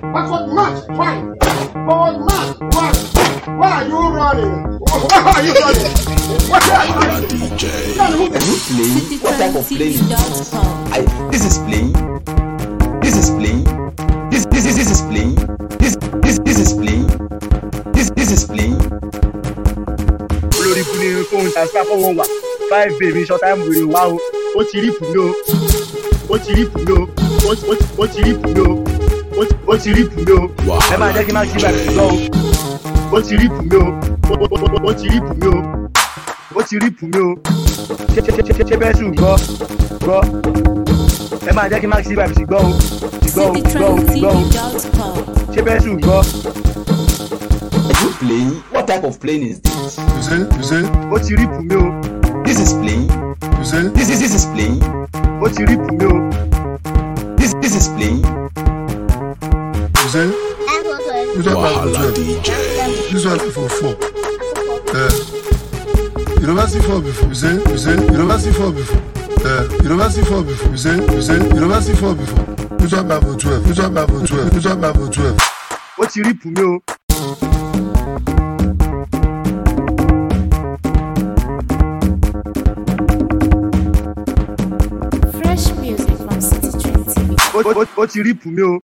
But what match? Why? But match? Why? Why are you running? Why are you running? Why are you running? DJ. What type of plane is this? This is playing. This is playing. This is playing. This is playing. This is playing. Olórí fún ní phone transfer for 1 wa 5 baby short time wèrè wá o ó ti rí fún mi o ó ti rí fún mi o ó ti rí fún mi o ó ti rí fún mi o ẹ máa jẹ́ kí n máa ṣí báyìí lọ o ó ti rí fún mi o ó ti rí fún mi o ó ti rí fún mi o ṣe bẹ́ẹ̀ sùn gbọ́ ẹ máa jẹ́ kí n máa ṣí báyìí gbọ́ o ṣe bẹ́ẹ̀ sùn gbọ́. Are you playing? What type of plane is this? You say? Ó ti rí fún mi o. This is playing. You say? This is playing. Ó ti rí fún mi o. This is playing. You say? Wahala DJ. This one for 4. You never see 4 before. You say? You never see 4 before. You never see 4 before. You say? You never see 4 before. This one for 12. This one for 12. This one for 12. Ó ti rí fún mi o. Fresh music from City Trend TV. Ó ti rí fún mi o.